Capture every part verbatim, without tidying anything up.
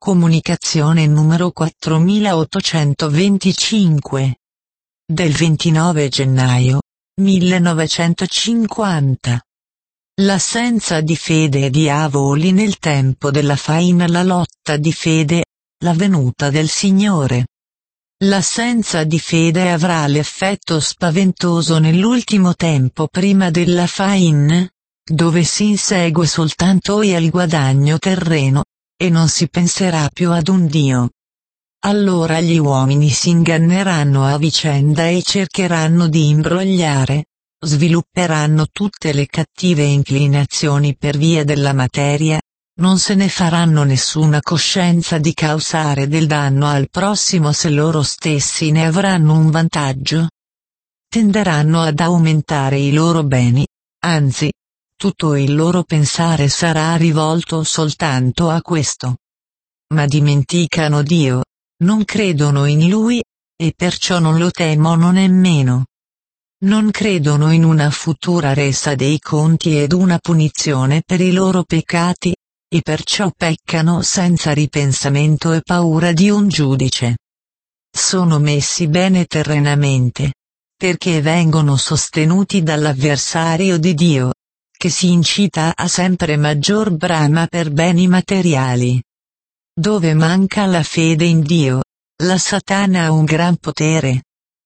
Comunicazione numero quattromilaottocentoventicinque. Del ventinove gennaio millenovecentocinquanta. L'assenza di fede e diavoli nel tempo della faina. La lotta di fede, la venuta del Signore. L'assenza di fede avrà l'effetto spaventoso nell'ultimo tempo prima della faina, dove si insegue soltanto il guadagno terreno, e non si penserà più ad un Dio. Allora gli uomini si inganneranno a vicenda e cercheranno di imbrogliare, svilupperanno tutte le cattive inclinazioni per via della materia, non se ne faranno nessuna coscienza di causare del danno al prossimo se loro stessi ne avranno un vantaggio. Tenderanno ad aumentare i loro beni, anzi, tutto il loro pensare sarà rivolto soltanto a questo. Ma dimenticano Dio, non credono in Lui, e perciò non lo temono nemmeno. Non credono in una futura resa dei conti ed una punizione per i loro peccati, e perciò peccano senza ripensamento e paura di un giudice. Sono messi bene terrenamente, perché vengono sostenuti dall'avversario di Dio, che si incita a sempre maggior brama per beni materiali. Dove manca la fede in Dio, la Satana ha un gran potere.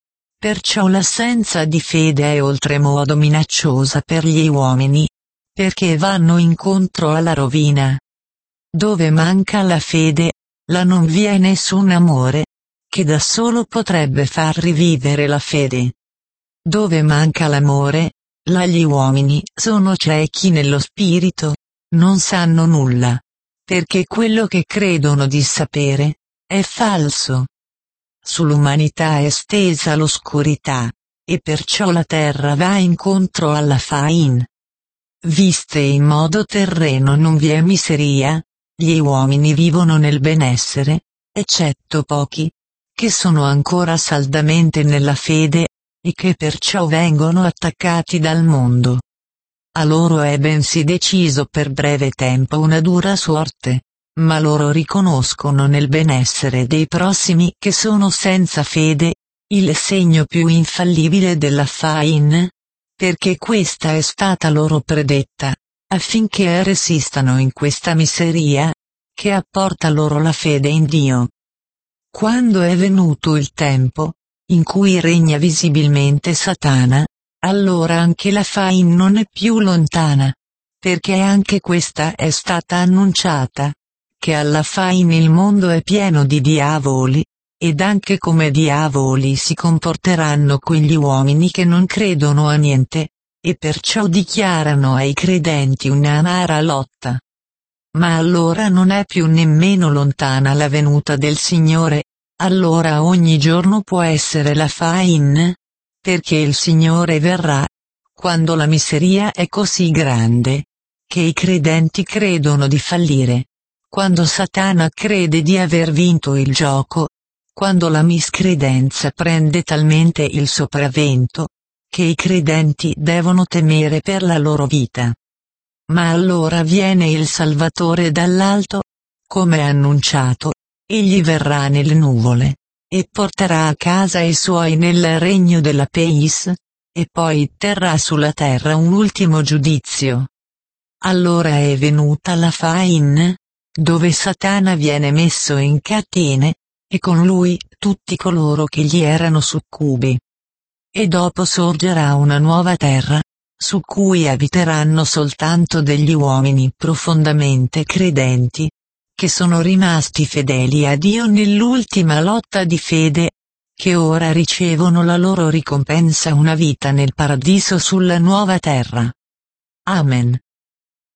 Perciò l'assenza di fede è oltremodo minacciosa per gli uomini, perché vanno incontro alla rovina. Dove manca la fede, là non vi è nessun amore, che da solo potrebbe far rivivere la fede. Dove manca l'amore, là gli uomini sono ciechi nello spirito, non sanno nulla, perché quello che credono di sapere, è falso. Sull'umanità è stesa l'oscurità, e perciò la terra va incontro alla faina. Viste in modo terreno non vi è miseria, gli uomini vivono nel benessere, eccetto pochi, che sono ancora saldamente nella fede, e che perciò vengono attaccati dal mondo. A loro è bensì deciso per breve tempo una dura sorte, ma loro riconoscono nel benessere dei prossimi che sono senza fede, il segno più infallibile della faina, perché questa è stata loro predetta, affinché resistano in questa miseria, che apporta loro la fede in Dio. Quando è venuto il tempo, in cui regna visibilmente Satana, allora anche la faina non è più lontana, perché anche questa è stata annunciata, che alla faina il mondo è pieno di diavoli, ed anche come diavoli si comporteranno quegli uomini che non credono a niente, e perciò dichiarano ai credenti un'amara lotta. Ma allora non è più nemmeno lontana la venuta del Signore, allora ogni giorno può essere la faina, perché il Signore verrà, quando la miseria è così grande, che i credenti credono di fallire, quando Satana crede di aver vinto il gioco, quando la miscredenza prende talmente il sopravvento, che i credenti devono temere per la loro vita. Ma allora viene il Salvatore dall'alto, come annunciato, egli verrà nelle nuvole, e porterà a casa i suoi nel regno della Peis, e poi terrà sulla terra un ultimo giudizio. Allora è venuta la faina, dove Satana viene messo in catene, e con lui tutti coloro che gli erano succubi. E dopo sorgerà una nuova terra, su cui abiteranno soltanto degli uomini profondamente credenti, che sono rimasti fedeli a Dio nell'ultima lotta di fede, che ora ricevono la loro ricompensa, una vita nel paradiso sulla nuova terra. Amen.